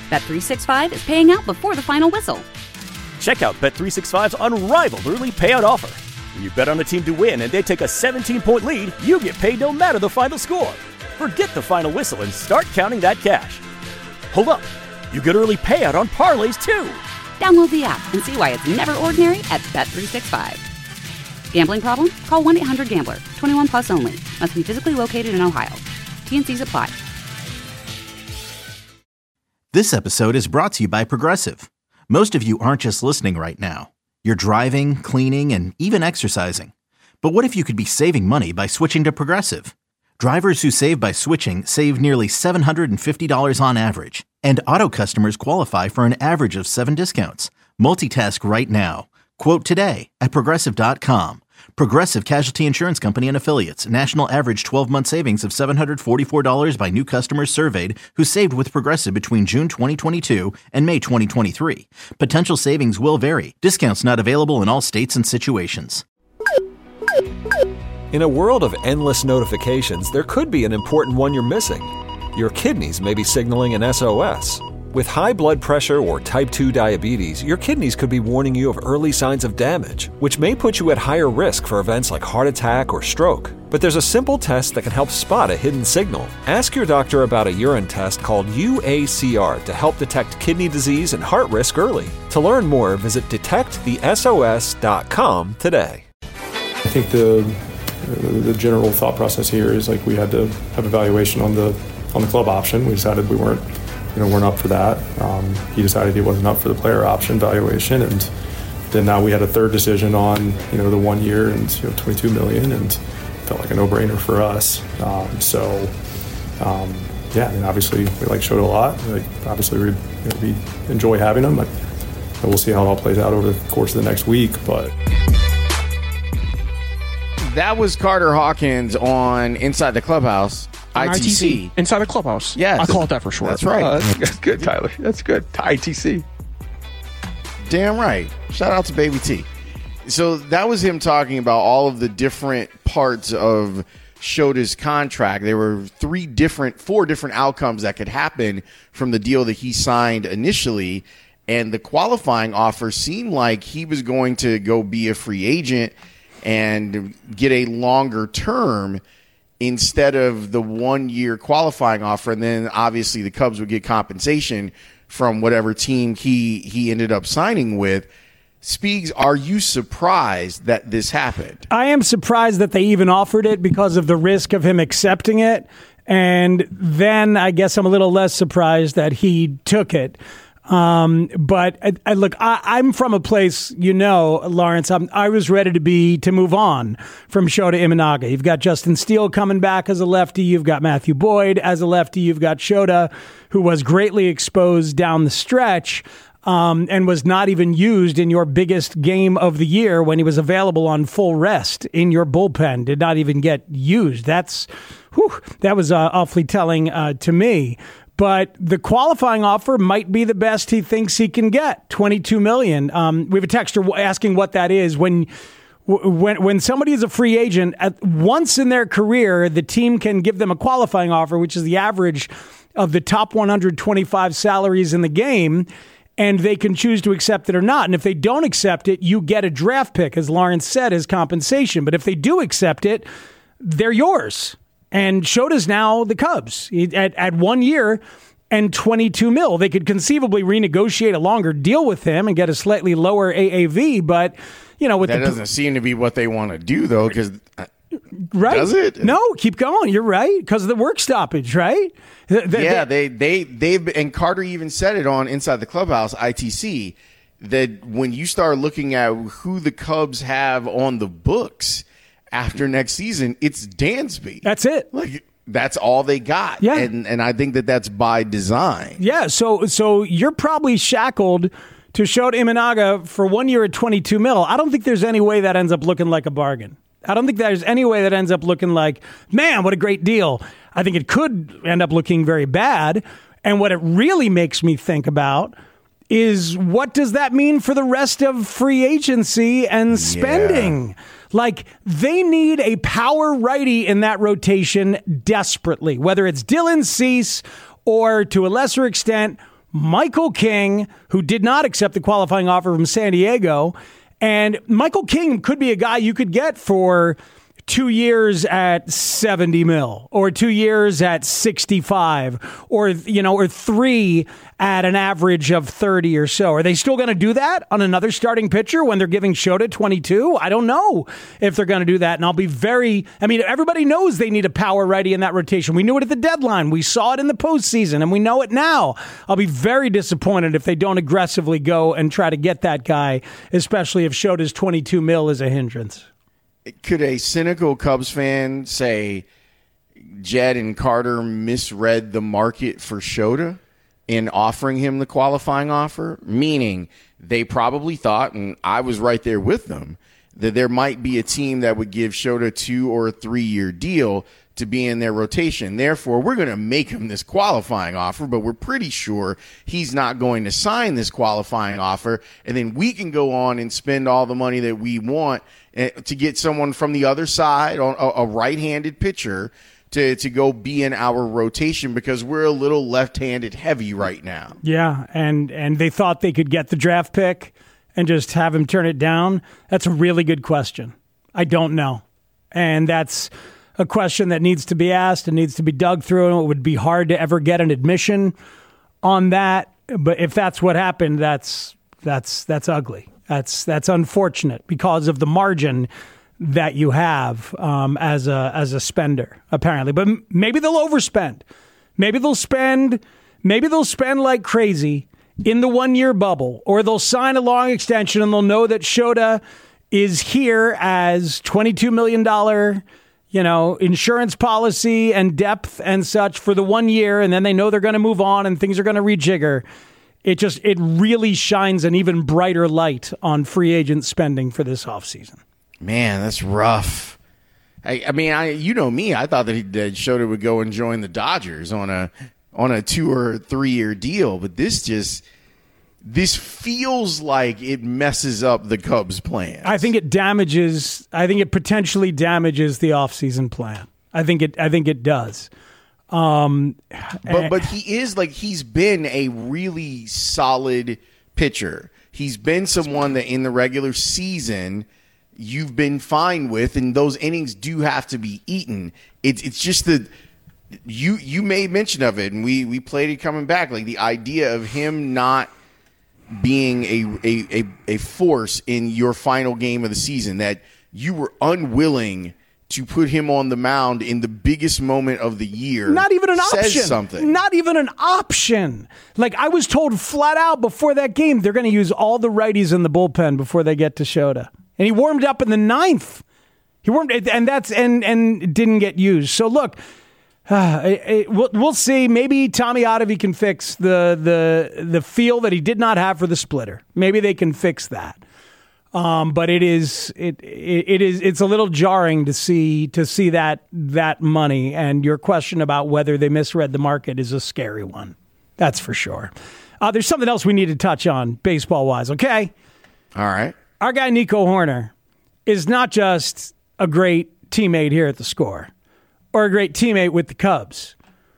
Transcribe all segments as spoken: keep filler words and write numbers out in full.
Bet three sixty-five is paying out before the final whistle. Check out Bet three sixty-five's unrivaled early payout offer. When you bet on a team to win and they take a seventeen-point lead, you get paid no matter the final score. Forget the final whistle and start counting that cash. Hold up. You get early payout on parlays, too. Download the app and see why it's never ordinary at Bet three sixty-five. Gambling problem? Call one eight hundred gambler. twenty-one plus only. Must be physically located in Ohio. T N Cs apply. This episode is brought to you by Progressive. Most of you aren't just listening right now. You're driving, cleaning, and even exercising. But what if you could be saving money by switching to Progressive? Drivers who save by switching save nearly seven hundred fifty dollars on average. And auto customers qualify for an average of seven discounts. Multitask right now. Quote today at Progressive dot com. Progressive Casualty Insurance Company and Affiliates. National average twelve-month savings of seven hundred forty-four dollars by new customers surveyed who saved with Progressive between June twenty twenty-two and May twenty twenty-three. Potential savings will vary. Discounts not available in all states and situations. In a world of endless notifications, there could be an important one you're missing. Your kidneys may be signaling an S O S. With high blood pressure or type two diabetes, your kidneys could be warning you of early signs of damage, which may put you at higher risk for events like heart attack or stroke. But there's a simple test that can help spot a hidden signal. Ask your doctor about a urine test called U A C R to help detect kidney disease and heart risk early. To learn more, visit detect the S O S dot com today. I think the the general thought process here is like we had to have evaluation on the on the club option. We decided we weren't you know weren't up for that. Um, he decided he wasn't up for the player option valuation, and then now we had a third decision on you know the one year and you know twenty-two million, and felt like a no-brainer for us. Um, so um, yeah, I mean obviously we like Shota a lot. Like obviously we you know, we enjoy having him. But we'll see how it all plays out over the course of the next week, but. That was Carter Hawkins on Inside the Clubhouse, I T C. Inside the Clubhouse. Yes. I call it that for short. That's right. Uh, that's, that's good, Tyler. That's good. I T C. Damn right. Shout out to Baby T. So that was him talking about all of the different parts of Shota's contract. There were three different, four different outcomes that could happen from the deal that he signed initially. And the qualifying offer seemed like he was going to go be a free agent and get a longer term instead of the one-year qualifying offer. And then obviously the Cubs would get compensation from whatever team he, he ended up signing with. Speaks, are you surprised that this happened? I am surprised that they even offered it because of the risk of him accepting it. And then I guess I'm a little less surprised that he took it. Um, but I, I, look, I, I'm from a place, you know, Lawrence, I'm, I was ready to be, to move on from Shota Imanaga. You've got Justin Steele coming back as a lefty. You've got Matthew Boyd as a lefty. You've got Shota, who was greatly exposed down the stretch, um, and was not even used in your biggest game of the year when he was available on full rest in your bullpen, did not even get used. That's, whew, that was uh, awfully telling uh, to me. But the qualifying offer might be the best he thinks he can get, twenty-two million dollars. Um, we have a texter asking what that is. When when when somebody is a free agent, at once in their career, the team can give them a qualifying offer, which is the average of the top one hundred twenty-five salaries in the game, and they can choose to accept it or not. And if they don't accept it, you get a draft pick, as Lawrence said, as compensation. But if they do accept it, they're yours. And Shota's now the Cubs at, at one year and twenty-two mil. They could conceivably renegotiate a longer deal with him and get a slightly lower A A V, but you know, with that the, doesn't seem to be what they want to do, though. Because right, does it? No, keep going. You're right, because of the work stoppage, right? The, the, yeah, they they they've and Carter even said it on Inside the Clubhouse, I T C, that when you start looking at who the Cubs have on the books after next season, it's Dansby. That's it. Like that's all they got. Yeah. And and I think that that's by design. Yeah. So so you're probably shackled to Shota Imanaga for one year at twenty-two mil. I don't think there's any way that ends up looking like a bargain. I don't think there's any way that ends up looking like, man, what a great deal. I think it could end up looking very bad. And what it really makes me think about is what does that mean for the rest of free agency and spending? Yeah. Like, they need a power righty in that rotation desperately, whether it's Dylan Cease or, to a lesser extent, Michael King, who did not accept the qualifying offer from San Diego. And Michael King could be a guy you could get for two years at seventy mil, or two years at sixty-five, or, you know, or three at an average of thirty or so. Are they still going to do that on another starting pitcher when they're giving Shota twenty-two? I don't know if they're going to do that. And I'll be very, I mean, everybody knows they need a power righty in that rotation. We knew it at the deadline. We saw it in the postseason, and we know it now. I'll be very disappointed if they don't aggressively go and try to get that guy, especially if Shota's twenty-two mil is a hindrance. Could a cynical Cubs fan say Jed and Carter misread the market for Shota in offering him the qualifying offer? Meaning they probably thought, and I was right there with them, that there might be a team that would give Shota a two or a three-year deal to be in their rotation. Therefore, we're going to make him this qualifying offer, but we're pretty sure he's not going to sign this qualifying offer, and then we can go on and spend all the money that we want to get someone from the other side, on a, a right-handed pitcher, to, to go be in our rotation because we're a little left-handed heavy right now. Yeah, and, and they thought they could get the draft pick and just have him turn it down. That's a really good question. I don't know. And that's a question that needs to be asked and needs to be dug through, and it would be hard to ever get an admission on that. But if that's what happened, that's that's that's ugly. That's that's unfortunate because of the margin that you have um, as a as a spender, apparently. But m- maybe they'll overspend. Maybe they'll spend. Maybe they'll spend like crazy in the one year bubble, or they'll sign a long extension and they'll know that Shota is here as twenty-two million dollars, you know, insurance policy and depth and such for the one year, and then they know they're going to move on and things are going to rejigger. It just, it really shines an even brighter light on free agent spending for this offseason. Man, that's rough. I, I mean, I you know me, I thought that, he, that Shota would go and join the Dodgers on a on a two or three year deal, but this just this feels like it messes up the Cubs' plans. I think it damages. I think it potentially damages the offseason plan. I think it. I think it does. Um, but but he is like he's been a really solid pitcher. He's been someone that in the regular season you've been fine with, and those innings do have to be eaten. It's it's just the you you made mention of it, and we we played it coming back. Like the idea of him not being a a a, a force in your final game of the season, that you were unwilling to put him on the mound in the biggest moment of the year. Not even an says option. Something. Not even an option. Like I was told flat out before that game, they're going to use all the righties in the bullpen before they get to Shota. And he warmed up in the ninth. He warmed, and that's and and didn't get used. So look, uh, it, it, we'll, we'll see. Maybe Tommy Ottavy can fix the the the feel that he did not have for the splitter. Maybe they can fix that. Um, but it is it, it it is it's a little jarring to see to see that that money, and your question about whether they misread the market is a scary one. That's for sure. Uh, there's something else we need to touch on baseball wise. Okay, all right. Our guy Nico Hoerner is not just a great teammate here at the Score or a great teammate with the Cubs.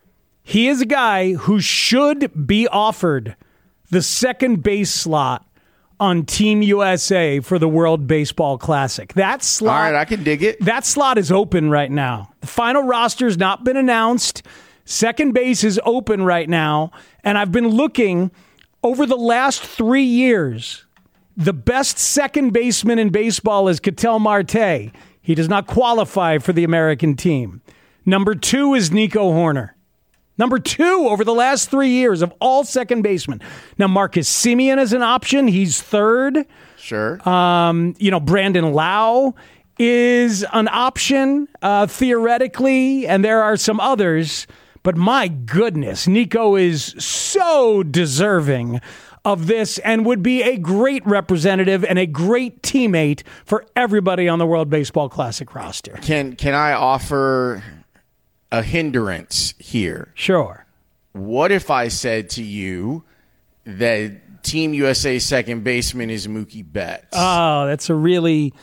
He is a guy who should be offered the second base slot on Team U S A for the World Baseball Classic. That slot, all right, I can dig it. That slot is open right now. The final roster has not been announced. Second base is open right now. And I've been looking over the last three years. The best second baseman in baseball is Ketel Marte. He does not qualify for the American team. Number two is Nico Hoerner. Number two over the last three years of all second basemen. Now, Marcus Semien is an option. He's third. Sure. Um, you know, Brandon Lau is an option, uh, theoretically, and there are some others. But my goodness, Nico is so deserving of this and would be a great representative and a great teammate for everybody on the World Baseball Classic roster. Can can I offer a hindrance here? Sure. What if I said to you that Team U S A second baseman is Mookie Betts? Oh, that's a really,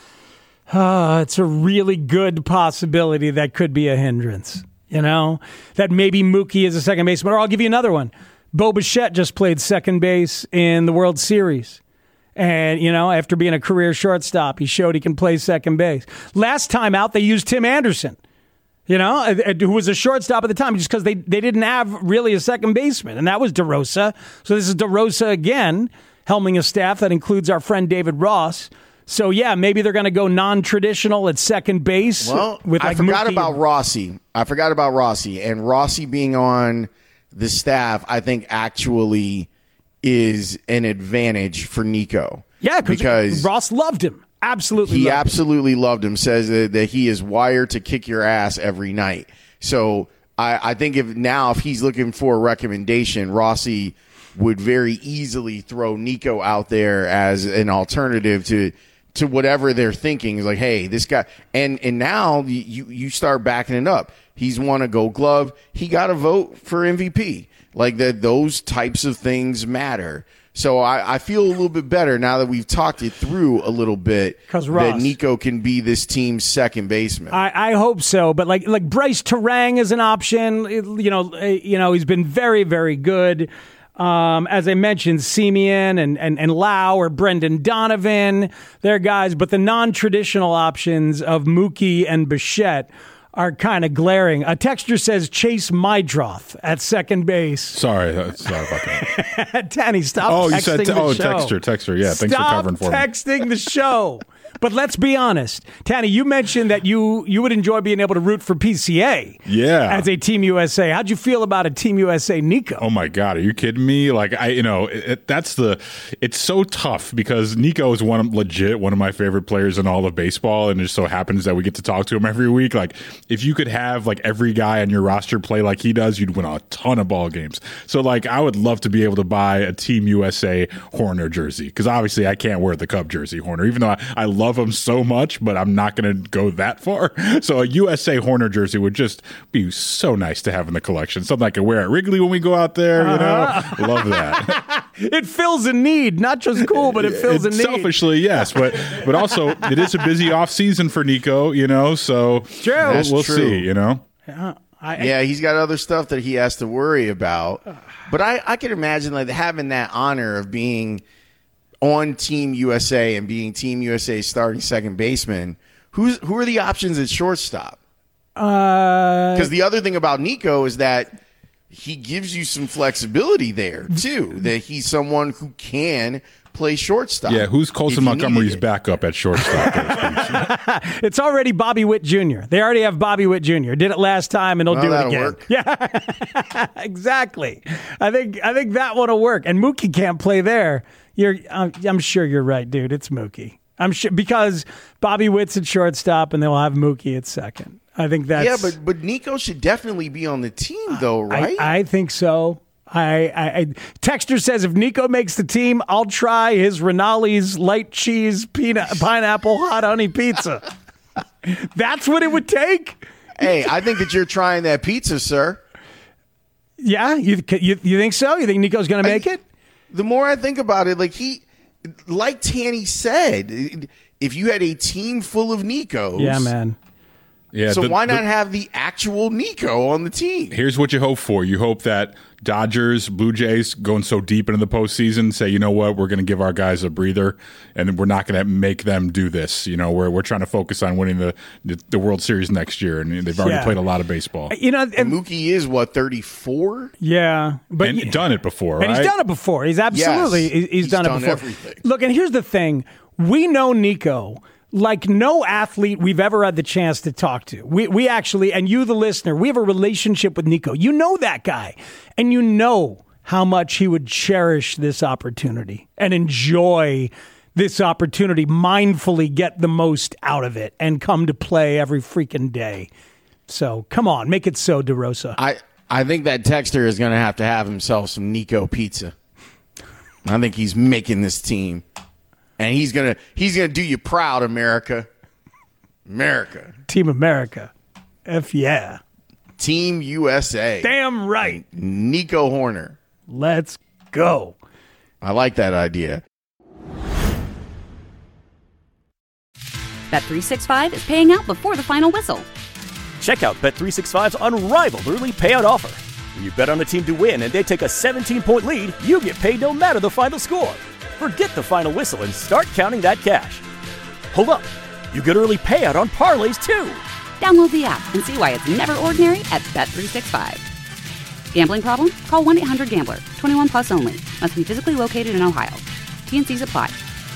uh, it's a really good possibility that could be a hindrance. You know, that maybe Mookie is a second baseman. Or I'll give you another one. Bo Bichette just played second base in the World Series. And, you know, after being a career shortstop, he showed he can play second base. Last time out, they used Tim Anderson, you know, who was a shortstop at the time, just because they, they didn't have really a second baseman, and that was DeRosa. So this is DeRosa again, helming a staff that includes our friend David Ross. So, yeah, maybe they're going to go non-traditional at second base. Well, with like I forgot Mookie. about Rossi. I forgot about Rossi. And Rossi being on the staff, I think, actually is an advantage for Nico. Yeah, because Ross loved him. Absolutely He loved absolutely him. loved him. Says that, that he is wired to kick your ass every night. So I, I think if now if he's looking for a recommendation, Rossi would very easily throw Nico out there as an alternative to to whatever they're thinking. Is like, hey, this guy, and and now you you start backing it up. He's won a Gold Glove. He got a vote for M V P. Like that, those types of things matter. So I, I feel a little bit better now that we've talked it through a little bit that Nico can be this team's second baseman. I, I hope so, but like like Bryce Terang is an option. You know, you know he's been very very good. Um, as I mentioned, Semien and, and, and Lau or Brendan Donovan, they're guys, but the non-traditional options of Mookie and Bichette are kind of glaring. A texter says Chase Mydroth at second base. Sorry, sorry about that. Danny, stop oh, texting you said, the oh, show. texter, texter. Yeah, thanks stop for covering for me. Stop texting the show. But let's be honest. Tanny, you mentioned that you, you would enjoy being able to root for P C A yeah. as a Team U S A. How'd you feel about a Team U S A Nico? Oh, my God. Are you kidding me? Like, I, you know, it, it, that's the – it's so tough because Nico is one of, legit one of my favorite players in all of baseball, and it just so happens that we get to talk to him every week. Like, if you could have, like, every guy on your roster play like he does, you'd win a ton of ball games. So, like, I would love to be able to buy a Team U S A Horner jersey because obviously I can't wear the Cub jersey, Horner, even though I, I love him so much. But I'm not going to go that far. So a U S A Horner jersey would just be so nice to have in the collection. Something I can wear at Wrigley when we go out there, you know? Uh-huh. Love that. It fills a need. Not just cool, but it fills a need. Selfishly, yes. But but also, it is a busy off season for Nico, you know? So true. we'll, we'll true. see, you know? Yeah. I, yeah, he's got other stuff that he has to worry about. But I, I can imagine like having that honor of being – on Team U S A and being Team U S A starting second baseman, who's who are the options at shortstop? Because uh, the other thing about Nico is that he gives you some flexibility there too. That he's someone who can play shortstop. Yeah, who's Colson Montgomery's backup at shortstop? It's already Bobby Witt Junior They already have Bobby Witt Junior Did it last time, and they'll well, do it that'll again. Work. Yeah, exactly. I think I think that one'll work. And Mookie can't play there. You're, I'm, I'm sure you're right, dude. It's Mookie. I'm sure because Bobby Witt's at shortstop, and they'll have Mookie at second. I think that's yeah, but but Nico should definitely be on the team, though, right? I, I think so. I, I, I Texter says if Nico makes the team, I'll try his Rinaldi's light cheese peanut pineapple hot honey pizza. That's what it would take. Hey, I think that you're trying that pizza, sir. Yeah, you you, you think so? You think Nico's going to make I, it? The more I think about it, like he, like Tanny said, if you had a team full of Nikos, yeah, man. Yeah, so the, why not the, have the actual Nico on the team? Here's what you hope for. You hope that Dodgers, Blue Jays going so deep into the postseason say, you know what, we're going to give our guys a breather, and we're not going to make them do this. You know, we're we're trying to focus on winning the the, the World Series next year, and they've already yeah. played a lot of baseball. You know, and, and Mookie is what thirty-four. Yeah, but and he, done it before, right? And he's done it before. He's absolutely yes, he's, he's done, done it before. Everything. Look, and here's the thing: we know Nico like no athlete we've ever had the chance to talk to. We we actually, and you, the listener, we have a relationship with Nico. You know that guy, and you know how much he would cherish this opportunity and enjoy this opportunity, mindfully get the most out of it, and come to play every freaking day. So come on, make it so, DeRosa. I, I think that texter is going to have to have himself some Nico pizza. I think he's making this team. And he's gonna he's gonna do you proud, America. America. Team America. F yeah. Team U S A. Damn right. Nico Horner. Let's go. I like that idea. Bet three sixty-five is paying out before the final whistle. Check out Bet three sixty-five's unrivaled early payout offer. When you bet on a team to win and they take a seventeen-point lead, you get paid no matter the final score. Forget the final whistle and start counting that cash. Hold up. You get early payout on parlays, too. Download the app and see why it's never ordinary at Bet three sixty-five. Gambling problem? Call one eight hundred gambler. twenty-one plus only. Must be physically located in Ohio. T N Cs apply.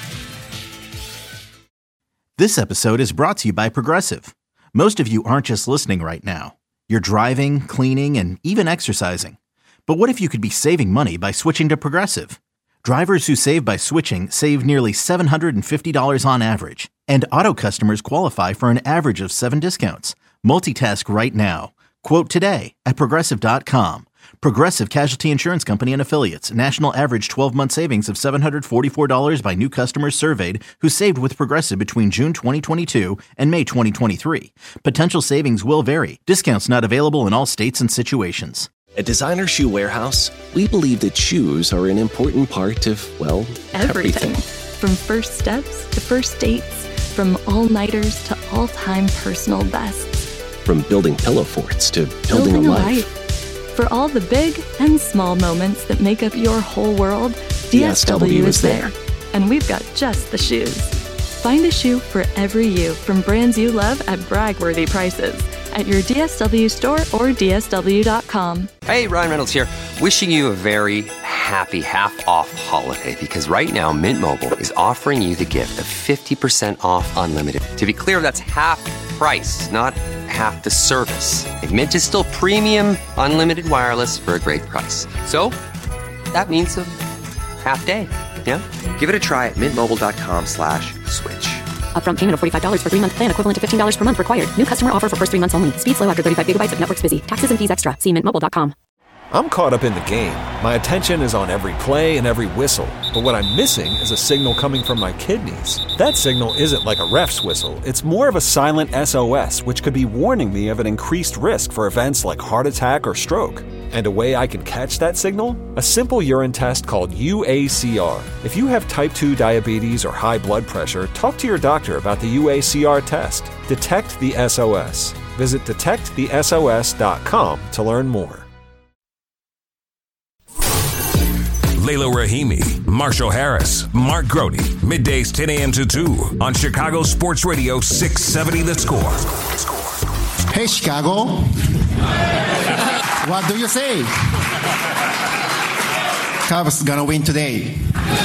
This episode is brought to you by Progressive. Most of you aren't just listening right now. You're driving, cleaning, and even exercising. But what if you could be saving money by switching to Progressive? Drivers who save by switching save nearly seven hundred fifty dollars on average. And auto customers qualify for an average of seven discounts. Multitask right now. Quote today at Progressive dot com. Progressive Casualty Insurance Company and Affiliates. National average twelve-month savings of seven hundred forty-four dollars by new customers surveyed who saved with Progressive between June twenty twenty-two and May twenty twenty-three. Potential savings will vary. Discounts not available in all states and situations. At Designer Shoe Warehouse, we believe that shoes are an important part of, well, everything. everything. From first steps to first dates, from all-nighters to all-time personal bests. From building pillow forts to building, building a, a life. life. For all the big and small moments that make up your whole world, D S W is there. And we've got just the shoes. Find a shoe for every you from brands you love at brag-worthy prices at your D S W store or D S W dot com. Hey, Ryan Reynolds here, wishing you a very happy half-off holiday because right now Mint Mobile is offering you the gift of fifty percent off unlimited. To be clear, that's half price, not half the service. And Mint is still premium unlimited wireless for a great price. So, that means a half day, yeah? Give it a try at mintmobile.com slash switch. Upfront payment of forty-five dollars for three-month plan equivalent to fifteen dollars per month required. New customer offer for first three months only. Speed slow after thirty-five gigabytes if network's busy. Taxes and fees extra. See mint mobile dot com. I'm caught up in the game. My attention is on every play and every whistle. But what I'm missing is a signal coming from my kidneys. That signal isn't like a ref's whistle. It's more of a silent S O S, which could be warning me of an increased risk for events like heart attack or stroke. And a way I can catch that signal? A simple urine test called U A C R. If you have type two diabetes or high blood pressure, talk to your doctor about the U A C R test. Detect the S O S. Visit detect the S O S dot com to learn more. Layla Rahimi, Marshall Harris, Mark Grody, middays ten a.m. to two on Chicago Sports Radio six seventy The Score. Hey, Chicago. What do you say? Cubs gonna win today.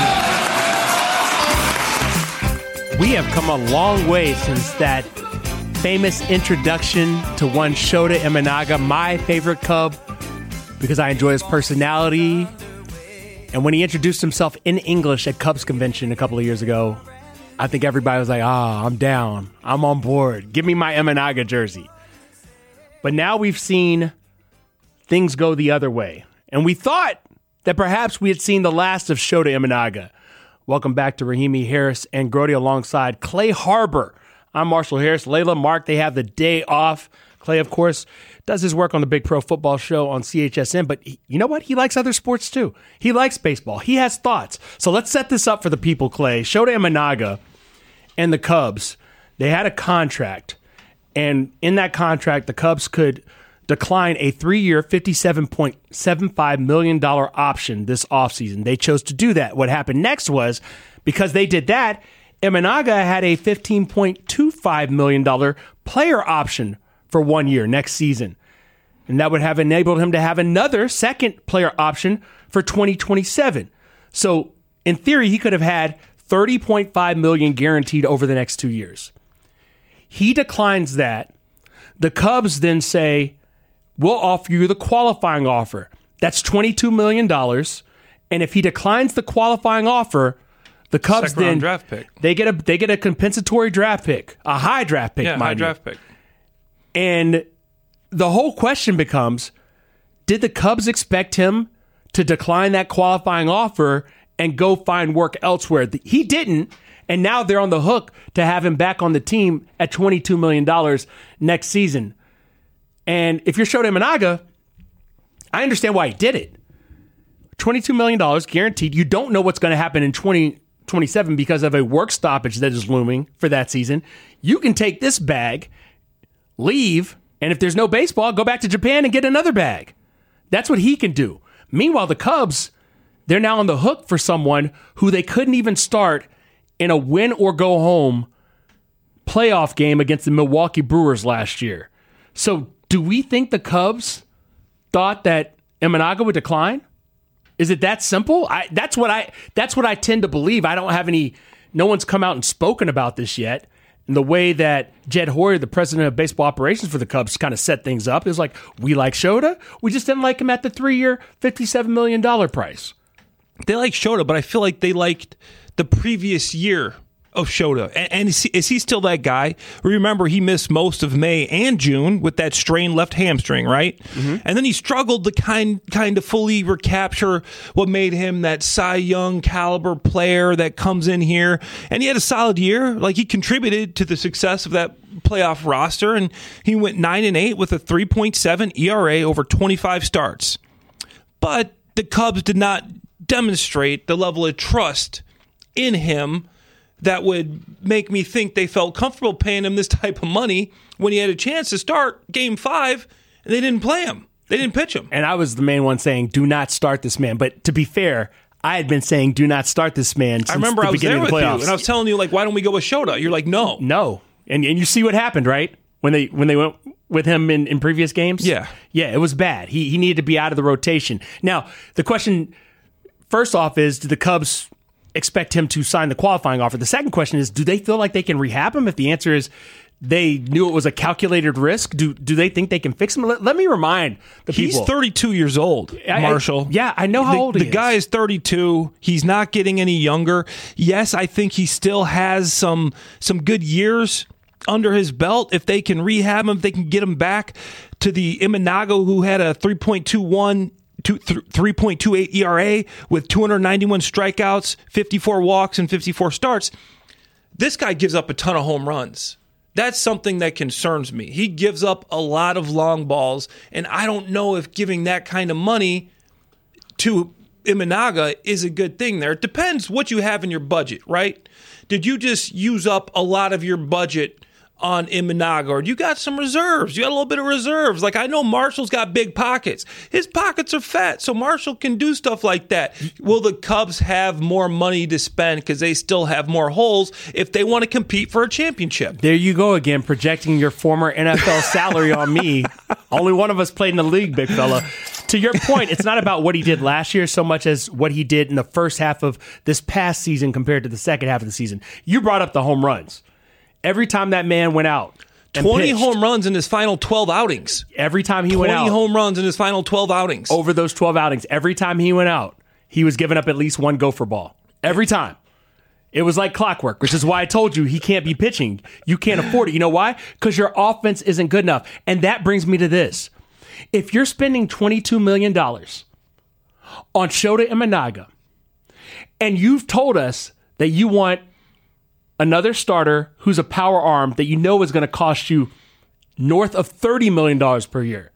We have come a long way since that famous introduction to one Shota Imanaga, my favorite Cub, because I enjoy his personality. And when he introduced himself in English at Cubs convention a couple of years ago, I think everybody was like, ah, I'm down. I'm on board. Give me my Imanaga jersey. But now we've seen things go the other way. And we thought that perhaps we had seen the last of Shota Imanaga. Welcome back to Rahimi, Harris, and Grody alongside Clay Harbor. I'm Marshall Harris. Layla, Mark, they have the day off. Clay, of course, does his work on the Big Pro Football Show on C H S N, but he, you know what? He likes other sports too. He likes baseball. He has thoughts. So let's set this up for the people, Clay. Shota Imanaga and the Cubs, they had a contract, and in that contract, the Cubs could decline a three-year, fifty-seven point seven five million dollars option this offseason. They chose to do that. What happened next was, because they did that, Imanaga had a fifteen point two five million dollars player option for one year next season. And that would have enabled him to have another second player option for twenty twenty-seven. So in theory, he could have had thirty point five million dollars guaranteed over the next two years. He declines that. The Cubs then say, we'll offer you the qualifying offer. That's twenty-two million dollars. And if he declines the qualifying offer, the Cubs Second then round draft pick. They get a they get a compensatory draft pick, a high draft pick, Yeah, mind high you. draft pick. And the whole question becomes, did the Cubs expect him to decline that qualifying offer and go find work elsewhere? He didn't, and now they're on the hook to have him back on the team at twenty-two million dollars next season. And if you're Shota Imanaga, I understand why he did it. twenty-two million dollars guaranteed. You don't know what's going to happen in twenty twenty-seven because of a work stoppage that is looming for that season. You can take this bag, leave, and if there's no baseball, go back to Japan and get another bag. That's what he can do. Meanwhile, the Cubs, they're now on the hook for someone who they couldn't even start in a win or go home playoff game against the Milwaukee Brewers last year. So do we think the Cubs thought that Imanaga would decline? Is it that simple? I, that's what I that's what I tend to believe. I don't have any, no one's come out and spoken about this yet. And the way that Jed Hoyer, the president of baseball operations for the Cubs, kind of set things up is like, we like Shota. We just didn't like him at the three-year, fifty-seven million dollars price. They like Shota, but I feel like they liked the previous year of Shota. And, and is, he, is he still that guy? Remember, he missed most of May and June with that strained left hamstring, right? Mm-hmm. And then he struggled to kind, kind of fully recapture what made him that Cy Young caliber player that comes in here. And he had a solid year. Like, he contributed to the success of that playoff roster, and he went nine and eight with a three point seven E R A over twenty-five starts. But the Cubs did not demonstrate the level of trust in him that would make me think they felt comfortable paying him this type of money when he had a chance to start game five, and they didn't play him. They didn't pitch him. And I was the main one saying, do not start this man. But to be fair, I had been saying, do not start this man since I remember the I was beginning there of the with playoffs. you, and I was telling you, like, why don't we go with Shota? You're like, no. No. And and you see what happened, right? When they when they went with him in, in previous games? Yeah. Yeah, it was bad. He he needed to be out of the rotation. Now, the question, first off, is do the Cubs expect him to sign the qualifying offer? The second question is, do they feel like they can rehab him? If the answer is they knew it was a calculated risk, do do they think they can fix him? Let, let me remind the people. He's thirty-two years old, I, Marshall. I, yeah, I know how the, old he the is. The guy is thirty-two. He's not getting any younger. Yes, I think he still has some some good years under his belt. If they can rehab him, if they can get him back to the Imanaga who had a three point two one Two, th- three point two eight E R A with two hundred ninety-one strikeouts, fifty-four walks, and fifty-four starts. This guy gives up a ton of home runs. That's something that concerns me. He gives up a lot of long balls, and I don't know if giving that kind of money to Imanaga is a good thing there. It depends what you have in your budget, right? Did you just use up a lot of your budget on Imanaga, or you got some reserves? You got a little bit of reserves. Like, I know Marshall's got big pockets. His pockets are fat, so Marshall can do stuff like that. Will the Cubs have more money to spend because they still have more holes if they want to compete for a championship? There you go again, projecting your former N F L salary on me. Only one of us played in the league, big fella. To your point, it's not about what he did last year so much as what he did in the first half of this past season compared to the second half of the season. You brought up the home runs. Every time that man went out, twenty pitched, home runs in his final twelve outings. Every time he went out, twenty home runs in his final twelve outings. Over those twelve outings, every time he went out, he was giving up at least one gopher ball. Every time. It was like clockwork, which is why I told you he can't be pitching. You can't afford it. You know why? Because your offense isn't good enough. And that brings me to this. If you're spending twenty-two million dollars on Shota Imanaga, and you've told us that you want another starter who's a power arm that you know is going to cost you north of thirty million dollars per year,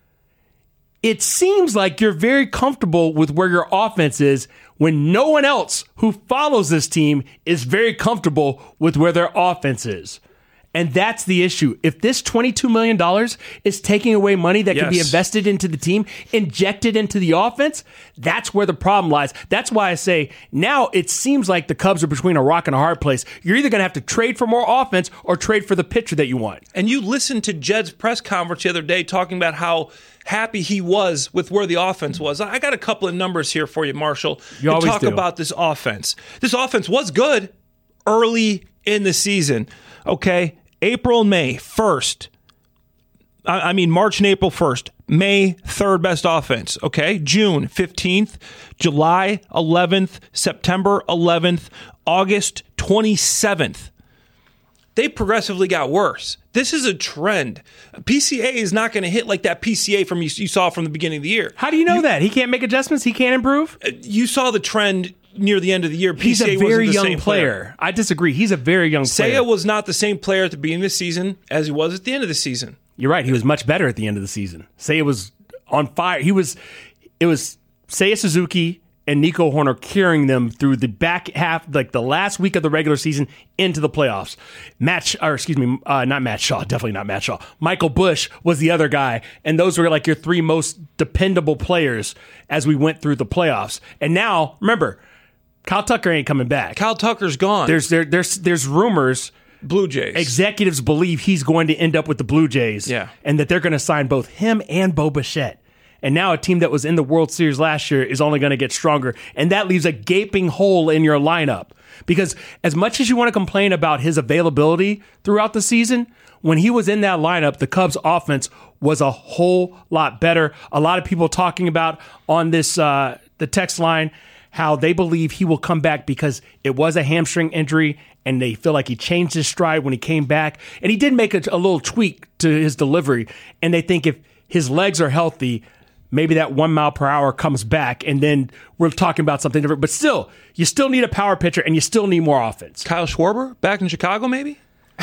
it seems like you're very comfortable with where your offense is when no one else who follows this team is very comfortable with where their offense is. And that's the issue. If this twenty-two million dollars is taking away money that yes. can be invested into the team, injected into the offense, that's where the problem lies. That's why I say now it seems like the Cubs are between a rock and a hard place. You're either going to have to trade for more offense or trade for the pitcher that you want. And you listened to Jed's press conference the other day talking about how happy he was with where the offense was. I got a couple of numbers here for you, Marshall, you to always talk do. about this offense. This offense was good early in the season, okay? April and May, first. I mean, March and April, first. May, third best offense, okay? June, fifteenth. July, eleventh. September, eleventh. August, twenty-seventh. They progressively got worse. This is a trend. P C A is not going to hit like that P C A from you, you saw from the beginning of the year. How do you know you, that? He can't make adjustments? He can't improve? You saw the trend near the end of the year. P C A He's a very wasn't the young same player. player. I disagree. He's a very young player. Seiya was not the same player at the beginning of the season as he was at the end of the season. You're right. He was much better at the end of the season. Seiya was on fire. He was. It was Seiya Suzuki and Nico Horner carrying them through the back half, like the last week of the regular season into the playoffs. Matt, or excuse me, uh, not Matt Shaw, definitely not Matt Shaw. Michael Bush was the other guy, and those were like your three most dependable players as we went through the playoffs. And now, remember, Kyle Tucker ain't coming back. Kyle Tucker's gone. There's there, there's there's rumors. Blue Jays. Executives believe he's going to end up with the Blue Jays. Yeah. And that they're going to sign both him and Bo Bichette. And now a team that was in the World Series last year is only going to get stronger. And that leaves a gaping hole in your lineup. Because as much as you want to complain about his availability throughout the season, when he was in that lineup, the Cubs offense was a whole lot better. A lot of people talking about on this uh, the text line how they believe he will come back because it was a hamstring injury and they feel like he changed his stride when he came back. And he did make a, a little tweak to his delivery. And they think if his legs are healthy, maybe that one mile per hour comes back and then we're talking about something different. But still, you still need a power pitcher and you still need more offense. Kyle Schwarber back in Chicago, maybe?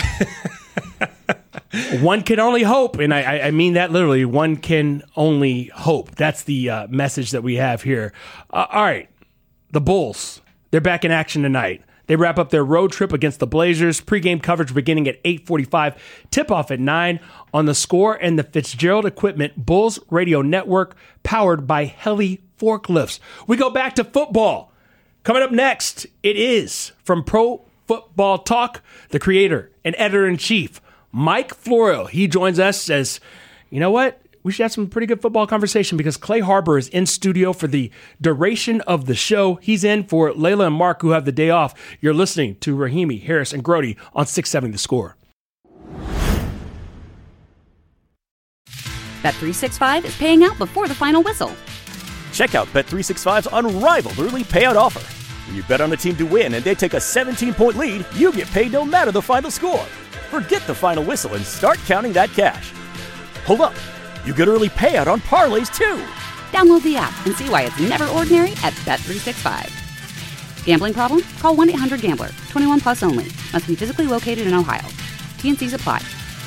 One can only hope, and I, I mean that literally. One can only hope. That's the uh, message that we have here. Uh, all right. The Bulls, they're back in action tonight. They wrap up their road trip against the Blazers. Pre-game coverage beginning at eight forty-five. Tip-off at nine on The Score and the Fitzgerald Equipment Bulls Radio Network, powered by Heli Forklifts. We go back to football. Coming up next, it is from Pro Football Talk, the creator and editor-in-chief, Mike Florio. He joins us as, you know what? We should have some pretty good football conversation because Clay Harbor is in studio for the duration of the show. He's in for Layla and Mark, who have the day off. You're listening to Rahimi, Harris, and Grody on six seventy The Score. Bet three sixty-five is paying out before the final whistle. Check out Bet three sixty-five's unrivaled early payout offer. When you bet on a team to win and they take a seventeen-point lead, you get paid no matter the final score. Forget the final whistle and start counting that cash. Hold up. You get early payout on parlays, too. Download the app and see why it's never ordinary at Bet three sixty-five. Gambling problem? Call one eight hundred gambler. twenty-one plus only. Must be physically located in Ohio. T N Cs apply.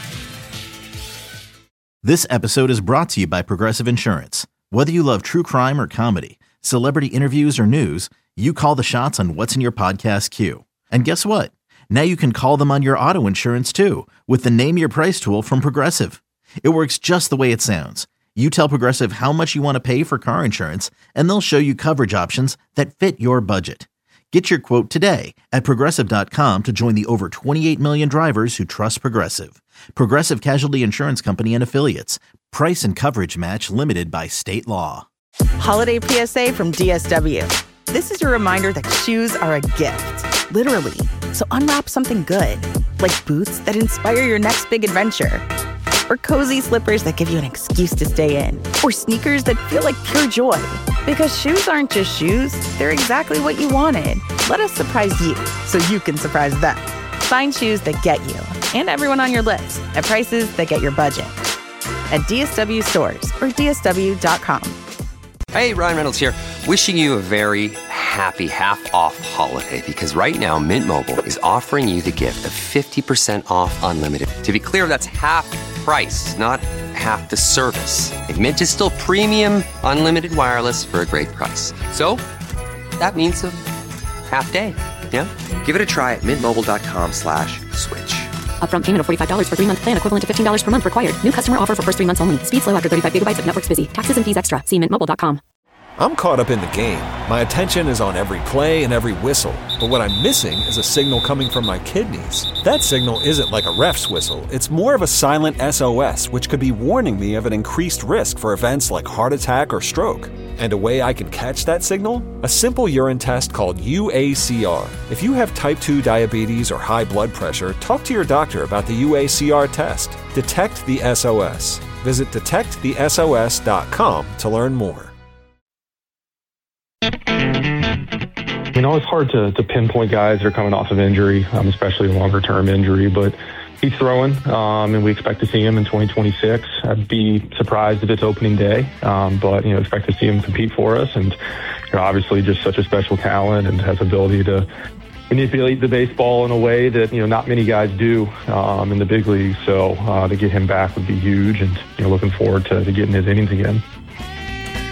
This episode is brought to you by Progressive Insurance. Whether you love true crime or comedy, celebrity interviews or news, you call the shots on what's in your podcast queue. And guess what? Now you can call them on your auto insurance, too, with the Name Your Price tool from Progressive. It works just the way it sounds. You tell Progressive how much you want to pay for car insurance, and they'll show you coverage options that fit your budget. Get your quote today at Progressive dot com to join the over twenty-eight million drivers who trust Progressive. Progressive Casualty Insurance Company and Affiliates. Price and coverage match limited by state law. Holiday P S A from D S W. This is your reminder that shoes are a gift, literally. So unwrap something good, like boots that inspire your next big adventure. Or cozy slippers that give you an excuse to stay in. Or sneakers that feel like pure joy. Because shoes aren't just shoes, they're exactly what you wanted. Let us surprise you, so you can surprise them. Find shoes that get you, and everyone on your list, at prices that get your budget. At D S W stores, or D S W dot com. Hey, Ryan Reynolds here. Wishing you a very happy half-off holiday, because right now Mint Mobile is offering you the gift of fifty percent off unlimited. To be clear, that's half price, not half the service. And Mint is still premium unlimited wireless for a great price. So that means a half day, yeah? Give it a try at mintmobile.com slash switch. Upfront payment of forty-five dollars for three-month plan equivalent to fifteen dollars per month required. New customer offer for first three months only. Speed slow after thirty-five gigabytes if network's busy. Taxes and fees extra. See mint mobile dot com. I'm caught up in the game. My attention is on every play and every whistle. But what I'm missing is a signal coming from my kidneys. That signal isn't like a ref's whistle. It's more of a silent S O S, which could be warning me of an increased risk for events like heart attack or stroke. And a way I can catch that signal? A simple urine test called U A C R. If you have type two diabetes or high blood pressure, talk to your doctor about the U A C R test. Detect the S O S. Visit detect the S O S dot com to learn more. You know, it's hard to, to pinpoint guys that are coming off of injury, um, especially a longer-term injury, but he's throwing, um, and we expect to see him in twenty twenty-six. I'd be surprised if it's opening day, um, but, you know, expect to see him compete for us, and you know, obviously just such a special talent and has ability to manipulate the baseball in a way that, you know, not many guys do um, in the big leagues, so uh, to get him back would be huge, and, you know, looking forward to, to getting his innings again.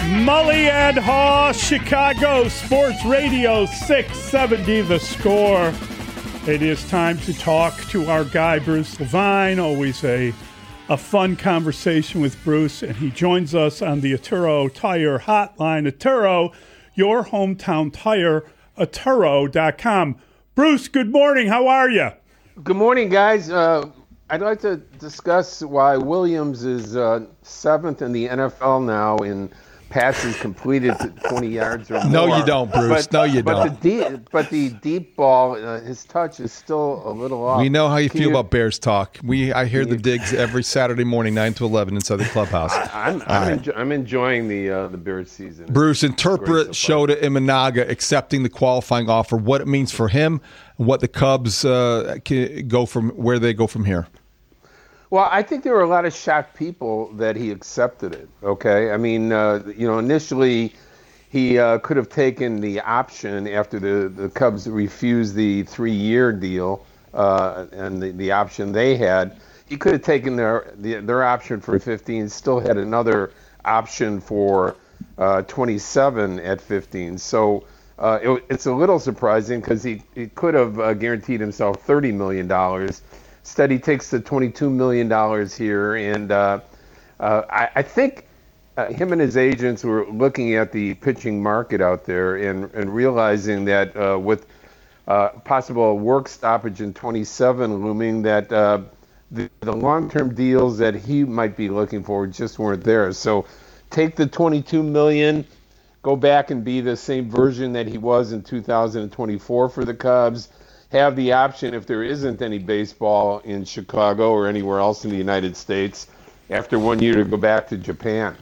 Mully and Haw, Chicago Sports Radio six seventy The Score. It is time to talk to our guy, Bruce Levine. Always a, a fun conversation with Bruce, and he joins us on the Atturo Tire Hotline. Atturo, your hometown tire, Atturo dot com. Bruce, good morning. How are you? Good morning, guys. Uh, I'd like to discuss why Williams is uh, seventh in the N F L now in passes completed to twenty yards or more. No, you don't, Bruce. But, no, you but don't. The deep, but the deep ball, uh, his touch is still a little off. We know how you Can feel about Bears talk. We I hear the you- digs every Saturday morning, nine to eleven inside the clubhouse. I'm, All I'm, right. enjo- I'm enjoying the uh, the Bears season. Bruce, interpret Shota Imanaga accepting the qualifying offer, what it means for him, and what the Cubs uh, can go from where they go from here. Well, I think there were a lot of shocked people that he accepted it, okay? I mean, uh, you know, initially he uh, could have taken the option after the, the Cubs refused the three-year deal uh, and the, the option they had. He could have taken their the, their option for fifteen, still had another option for uh, twenty-seven at fifteen. So uh, it, it's a little surprising because he, he could have uh, guaranteed himself thirty million dollars. Instead, he takes the twenty-two million dollars here, and uh, uh, I, I think uh, him and his agents were looking at the pitching market out there and, and realizing that uh, with uh, possible work stoppage in twenty-seven looming, that uh, the, the long-term deals that he might be looking for just weren't there. So take the twenty-two million dollars, go back and be the same version that he was in two thousand twenty-four for the Cubs. Have the option, if there isn't any baseball in Chicago or anywhere else in the United States, after one year to go back to Japan.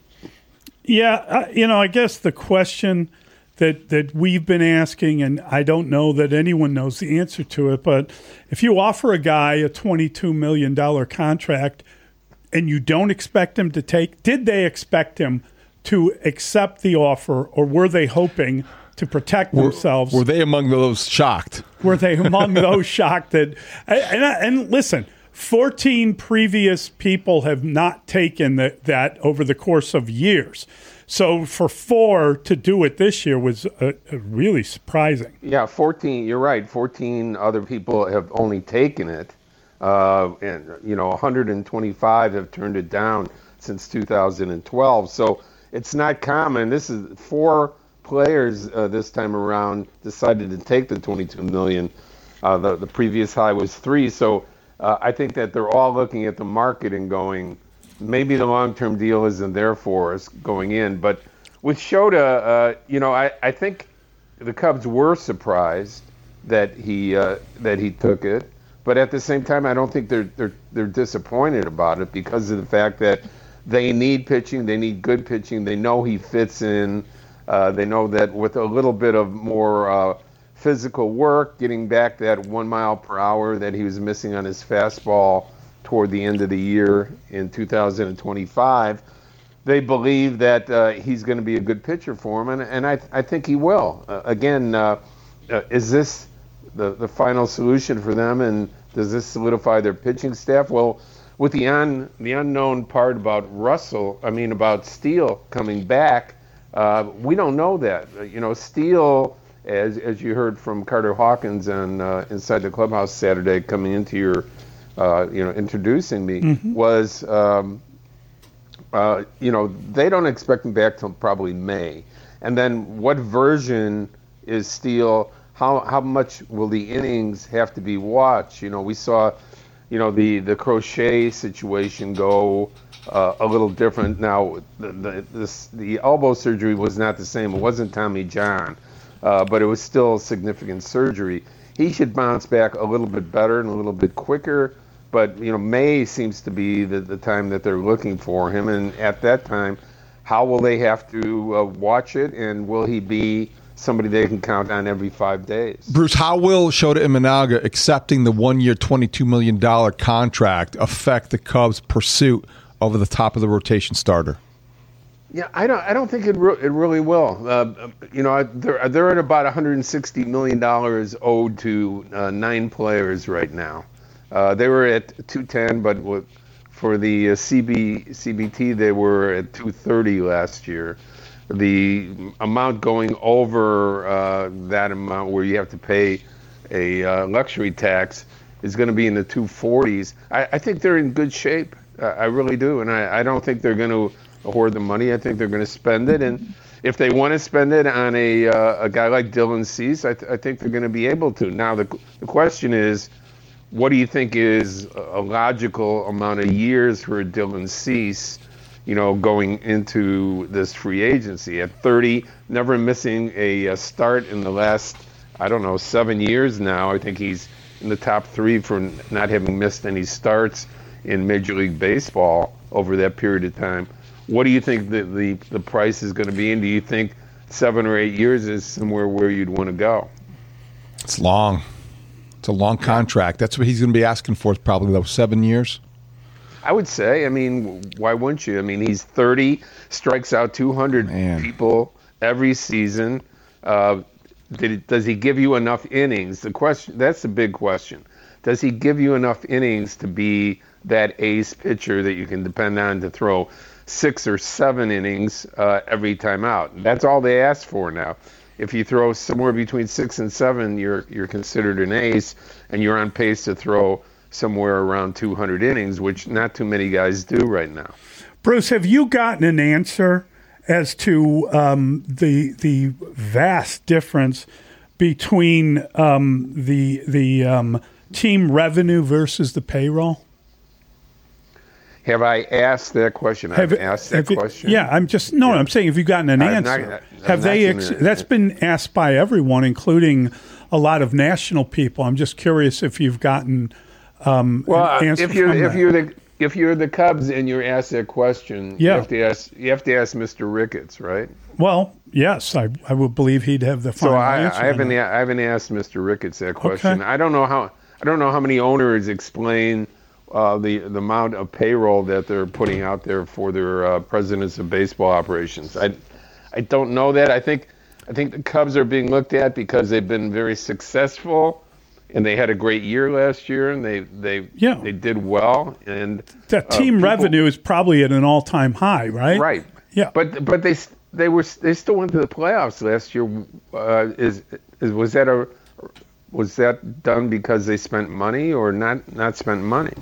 Yeah, uh, you know, I guess the question that, that we've been asking, and I don't know that anyone knows the answer to it, but if you offer a guy a twenty-two million dollars contract and you don't expect him to take, did they expect him to accept the offer, or were they hoping to protect themselves? Were, were they among those shocked? Were they among those shocked that? And, and listen, fourteen previous people have not taken the, that over the course of years. So for four to do it this year was uh, really surprising. Yeah, fourteen. You're right. fourteen other people have only taken it, uh, and you know, one hundred twenty-five have turned it down since two thousand twelve. So it's not common. This is four players uh, this time around decided to take the twenty-two million dollars. Uh, the, the previous high was three. So uh, I think that they're all looking at the market and going, maybe the long-term deal isn't there for us going in. But with Shota, uh, you know, I, I think the Cubs were surprised that he uh, that he took it. But at the same time, I don't think they're they're they're disappointed about it because of the fact that they need pitching, they need good pitching. They know he fits in. Uh, they know that with a little bit of more uh, physical work, getting back that one mile per hour that he was missing on his fastball toward the end of the year in two thousand twenty-five, they believe that uh, he's going to be a good pitcher for them, and, and I, I think he will. Uh, again, uh, uh, is this the, the final solution for them, and does this solidify their pitching staff? Well, with the un, the unknown part about Russell, I mean about Steele coming back, Uh, we don't know that. Uh, you know, Steele, as as you heard from Carter Hawkins on uh, Inside the Clubhouse Saturday, coming into your, uh, you know, introducing me, Mhm. was, um, uh, you know, they don't expect him back till probably May. And then what version is Steele? How how much will the innings have to be watched? You know, we saw, you know, the the Crochet situation go Uh, a little different. Now, the, the, this, the elbow surgery was not the same. It wasn't Tommy John, uh, but it was still significant surgery. He should bounce back a little bit better and a little bit quicker. But, you know, May seems to be the, the time that they're looking for him. And at that time, how will they have to uh, watch it? And will he be somebody they can count on every five days? Bruce, how will Shota Imanaga accepting the one-year twenty-two million dollars contract affect the Cubs' pursuit over the top of the rotation starter? Yeah, I don't. I don't think it. Re- it really will. Uh, you know, they're they're at about one hundred sixty million dollars owed to uh, nine players right now. Uh, they were at two ten, but with, for the uh, C B C B T they were at two thirty last year. the amount going over uh, that amount where you have to pay a uh, luxury tax is going to be in the two forties. I, I think they're in good shape. Uh, I really do. And I, I don't think they're going to hoard the money. I think they're going to spend it. And if they want to spend it on a uh, a guy like Dylan Cease, I, th- I think they're going to be able to. Now, the, the question is, what do you think is a logical amount of years for Dylan Cease, you know, going into this free agency? At thirty, never missing a, a start in the last, I don't know, seven years now. I think he's in the top three for not having missed any starts in Major League Baseball over that period of time. What do you think the, the, the price is going to be, and do you think seven or eight years is somewhere where you'd want to go? It's long. It's a long contract. That's what he's going to be asking for, probably those seven years. I would say. I mean, why wouldn't you? I mean, he's thirty, strikes out two hundred Man. people every season. Uh, did, does he give you enough innings? The question. That's the big question. Does he give you enough innings to be that ace pitcher that you can depend on to throw six or seven innings uh, every time out? That's all they ask for now. If you throw somewhere between six and seven, you're you're considered an ace, and you're on pace to throw somewhere around two hundred innings, which not too many guys do right now. Bruce, have you gotten an answer as to um, the the vast difference between um, the the um, team revenue versus the payroll? Have I asked that question? Have, I've asked that you, question. Yeah, I'm just no. Yeah. I'm saying, have you gotten an I've answer? Not, have they? Ex- that's been asked by everyone, including a lot of national people. I'm just curious if you've gotten um, well, an answer if you're from if that. you're the if you're the Cubs and you're asked that question, yeah. you have to ask you have to ask Mister Ricketts, right? Well, yes, I I would believe he'd have the final so I, answer. I haven't I haven't asked Mister Ricketts that question. Okay. I don't know how I don't know how many owners explain uh, the the amount of payroll that they're putting out there for their uh, presidents of baseball operations. I I don't know that. I think I think the Cubs are being looked at because they've been very successful, and they had a great year last year, and they they yeah. they did well. And that uh, team people, revenue is probably at an all time high, right? Right. Yeah. But but they they were they still went to the playoffs last year. Uh, is is was that a was that done because they spent money or not not spent money?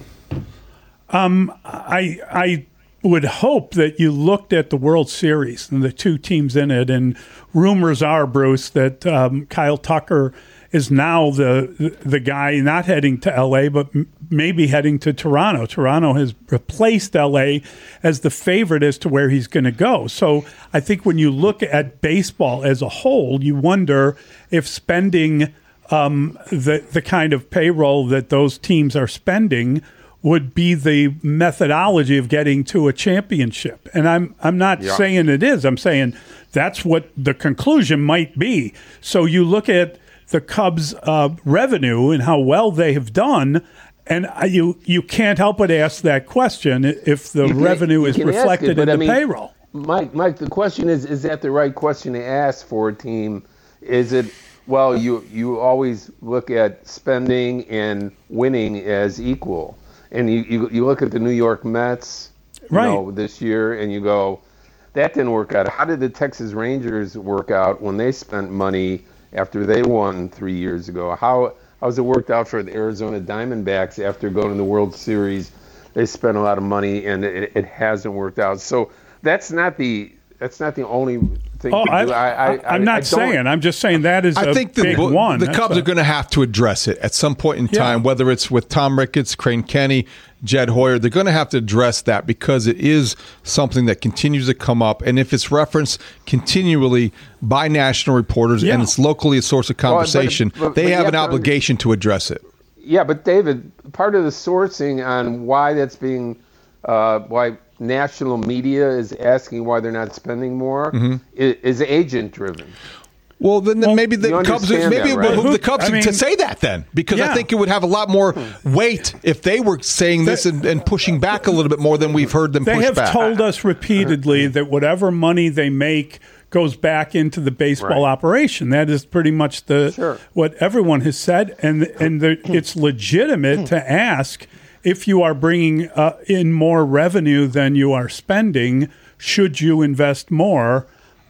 Um, I I would hope that you looked at the World Series and the two teams in it, and rumors are, Bruce, that um, Kyle Tucker is now the the guy not heading to L A, but m- maybe heading to Toronto. Toronto has replaced L A as the favorite as to where he's going to go. So I think when you look at baseball as a whole, you wonder if spending um, the the kind of payroll that those teams are spending would be the methodology of getting to a championship. And I'm I'm not yeah. saying it is. I'm saying that's what the conclusion might be. So you look at the Cubs' uh, revenue and how well they have done, and you you can't help but ask that question if the You can- revenue you is can ask reflected it, but in I the mean, payroll. Mike, Mike, the question is: is that the right question to ask for a team? Is it well? You you always look at spending and winning as equal, and you you, you look at the New York Mets, you Right. know, this year, and you go, that didn't work out. How did the Texas Rangers work out when they spent money after they won three years ago? How how's it worked out for the Arizona Diamondbacks after going to the World Series? They spent a lot of money and it, it hasn't worked out. So that's not the that's not the only thing. Oh, to I, do. I, I, I, I'm not I don't- saying. I'm just saying that is I a think the, big well, one. the That's Cubs a- are going to have to address it at some point in Yeah. time, whether it's with Tom Ricketts, Crane Kenny, Jed Hoyer. They're going to have to address that because it is something that continues to come up. And if it's referenced continually by national reporters Yeah. and it's locally a source of Well, but- conversation, but- they but you have have an to obligation to address it. Yeah, but David, part of the sourcing on why that's being, uh, why national media is asking why they're not spending more Mhm. is, is agent driven. Well, then, then maybe the you Cubs, understand maybe that, it right? would behoove the Cubs I to- mean- to say that then, because I Yeah. think it would have a lot more weight if they were saying this and, and pushing back a little bit more than we've heard them They push have back. told us repeatedly that whatever money they make goes back into the baseball Right. operation. That is pretty much the Sure. what everyone has said, and and the, it's legitimate to ask if you are bringing uh, in more revenue than you are spending. Should you invest more?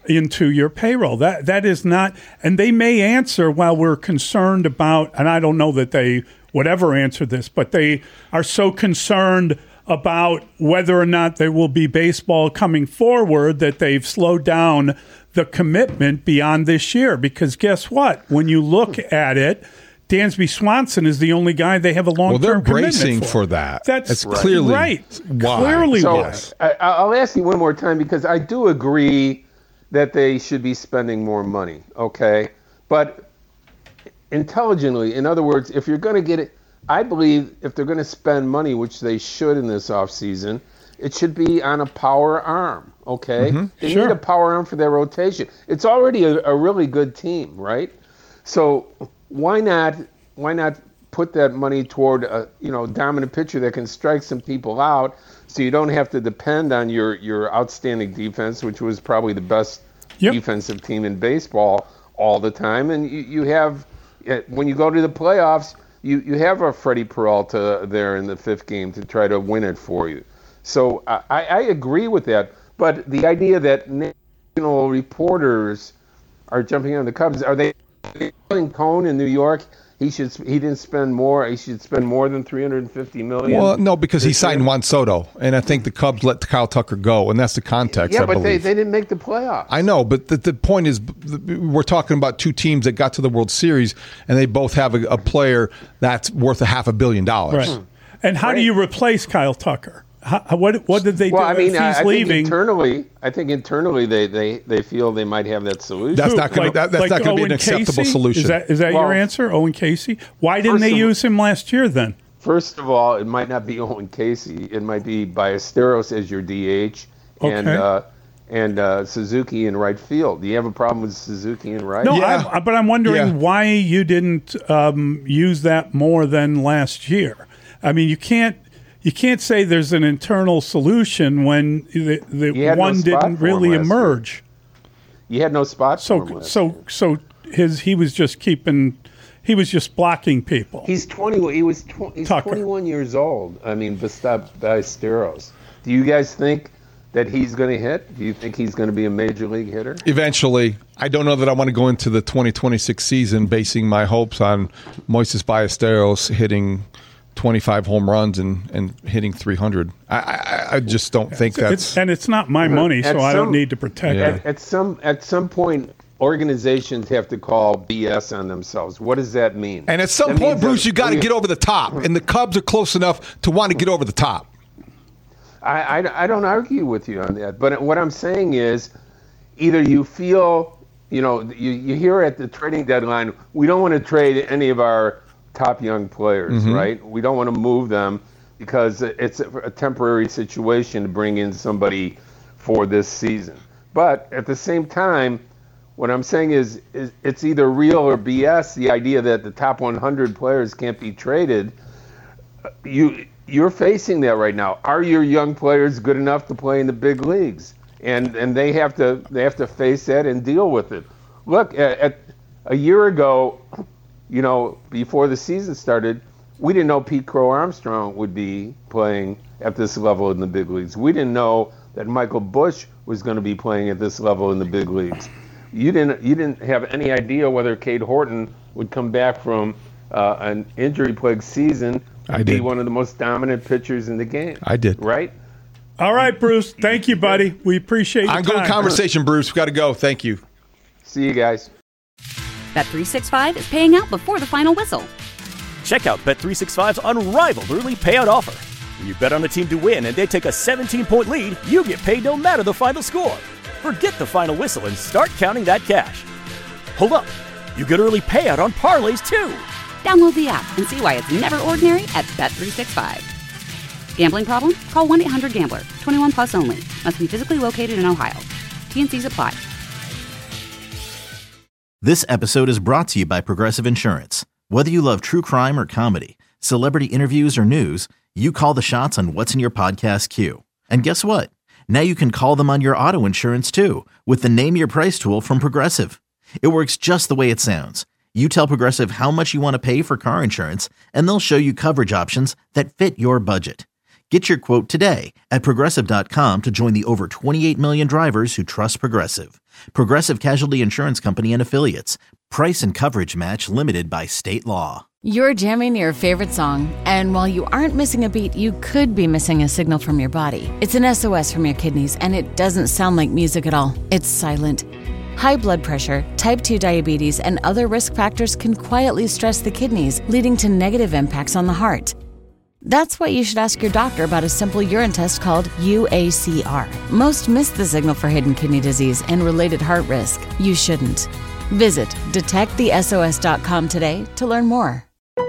into your payroll. That that is not, and they may answer while we're concerned about, and I don't know that they would ever answer this, but they are so concerned about whether or not there will be baseball coming forward that they've slowed down the commitment beyond this year. Because guess what? When you look at it, Dansby Swanson is the only guy they have a long-term well, they're commitment bracing for. for that. That's, That's clearly right. why. Clearly so why. I, I'll ask you one more time because I do agree that they should be spending more money, okay? But intelligently, in other words, if you're going to get it, I believe if they're going to spend money, which they should in this offseason, it should be on a power arm, okay? Mm-hmm. They Sure. need a power arm for their rotation. It's already a, a really good team, right? So why not why not put that money toward a you know dominant pitcher that can strike some people out, so you don't have to depend on your, your outstanding defense, which was probably the best Yep. defensive team in baseball all the time, and you, you have when you go to the playoffs. You, you have a Freddie Peralta there in the fifth game to try to win it for you. So I, I agree with that. But the idea that national reporters are jumping on the Cubs, are they telling Cohn in New York he should he didn't spend more, he should spend more than three hundred fifty million dollars? Well, no, because he signed Juan Soto, and I think the Cubs let Kyle Tucker go, and that's the context. Yeah, I but they, believe. they didn't make the playoffs. I know, but the, the point is, we're talking about two teams that got to the World Series, and they both have a, a player that's worth a half a billion dollars. Right. And how do you replace Kyle Tucker? How, what what did they well, do I mean, if I, he's I leaving? think internally, I think internally they, they, they feel they might have that solution. That's not going to that, that's not going to be an Owen acceptable Casey? solution. Is that is that Well, your answer, Owen Casey? Why didn't first they of- use him last year then? First of all, it might not be Owen Casey. It might be Ballesteros as your D H and Okay. uh, and uh, Suzuki in right field. Do you have a problem with Suzuki in right? No, Yeah. I, but I'm wondering Yeah. why you didn't um, use that more than last year. I mean, you can't you can't say there's an internal solution when the, the You had no one spot didn't for him really last year. emerge. You had no spot for him So last so year. so his he was just keeping he was just blocking people. He's twenty. He was tw- he's Tucker. twenty-one years old. I mean, Ballesteros. Ballesteros. Do you guys think that he's going to hit? Do you think he's going to be a major league hitter? Eventually, I don't know that I want to go into the twenty twenty-six season basing my hopes on Moises Ballesteros hitting twenty-five home runs and, and hitting three hundred. I, I, I just don't think It's- that's. and it's not my money, At so I don't some- need to protect Yeah. it. At, at some at some point, organizations have to call B S on themselves. What does that mean? And at some That point, means that- Bruce, you got to we- get over the top, and the Cubs are close enough to want to get over the top. I, I, I don't argue with you on that, but what I'm saying is either you feel, you know, you, you hear at the trading deadline, we don't want to trade any of our top young players, Mhm. right? We don't want to move them because it's a, a temporary situation to bring in somebody for this season. But at the same time, what I'm saying is, is it's either real or B S, the idea that the top one hundred players can't be traded. You you're facing that right now. Are your young players good enough to play in the big leagues? And and they have to they have to face that and deal with it. Look, at, at a year ago, you know, before the season started, we didn't know Pete Crow Armstrong would be playing at this level in the big leagues. We didn't know that Michael Bush was going to be playing at this level in the big leagues. You didn't you didn't have any idea whether Cade Horton would come back from uh, an injury-plagued season I and be did. one of the most dominant pitchers in the game. I did. Right? All right, Bruce. Thank you, buddy. We appreciate your Ongoing time. conversation, Bruce. We've got to go. Thank you. See you guys. Bet three sixty-five is paying out before the final whistle. Check out Bet three sixty-five's unrivaled early payout offer. When you bet on a team to win and they take a seventeen-point lead, you get paid no matter the final score. Forget the final whistle and start counting that cash. Hold up. You get early payout on parlays, too. Download the app and see why it's never ordinary at Bet three sixty-five. Gambling problem? Call one eight hundred gambler. twenty-one plus only. Must be physically located in Ohio. T N Cs apply. This episode is brought to you by Progressive Insurance. Whether you love true crime or comedy, celebrity interviews or news, you call the shots on what's in your podcast queue. And guess what? Now you can call them on your auto insurance too with the Name Your Price tool from Progressive. It works just the way it sounds. You tell Progressive how much you want to pay for car insurance, and they'll show you coverage options that fit your budget. Get your quote today at progressive dot com to join the over twenty-eight million drivers who trust Progressive. Progressive Casualty Insurance Company and Affiliates. Price and coverage match limited by state law. You're jamming your favorite song, and while you aren't missing a beat, you could be missing a signal from your body. It's an S O S from your kidneys, and it doesn't sound like music at all. It's silent. High blood pressure, type two diabetes, and other risk factors can quietly stress the kidneys, leading to negative impacts on the heart. That's why you should ask your doctor about a simple urine test called U A C R. Most miss the signal for hidden kidney disease and related heart risk. You shouldn't. Visit detect the S O S dot com today to learn more.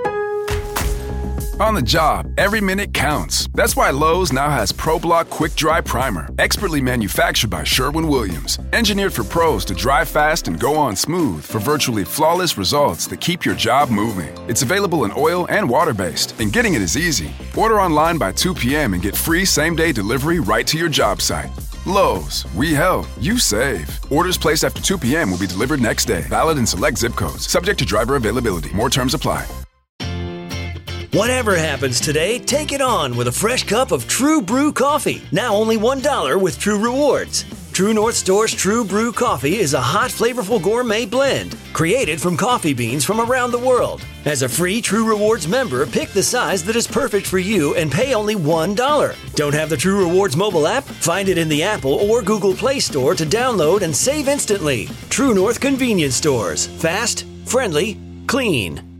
On the job, every minute counts. That's why Lowe's now has ProBlock Quick Dry Primer, expertly manufactured by Sherwin-Williams. Engineered for pros to dry fast and go on smooth for virtually flawless results that keep your job moving. It's available in oil and water-based, and getting it is easy. Order online by two p.m. and get free same-day delivery right to your job site. Lowe's, we help, you save. Orders placed after two p.m. will be delivered next day. Valid in select zip codes. Subject to driver availability. More terms apply. Whatever happens today, take it on with a fresh cup of True Brew coffee. Now only one dollar with True Rewards. True North Store's True Brew coffee is a hot, flavorful gourmet blend created from coffee beans from around the world. As a free True Rewards member, pick the size that is perfect for you and pay only one dollar. Don't have the True Rewards mobile app? Find it in the Apple or Google Play Store to download and save instantly. True North Convenience Stores. Fast, friendly, clean.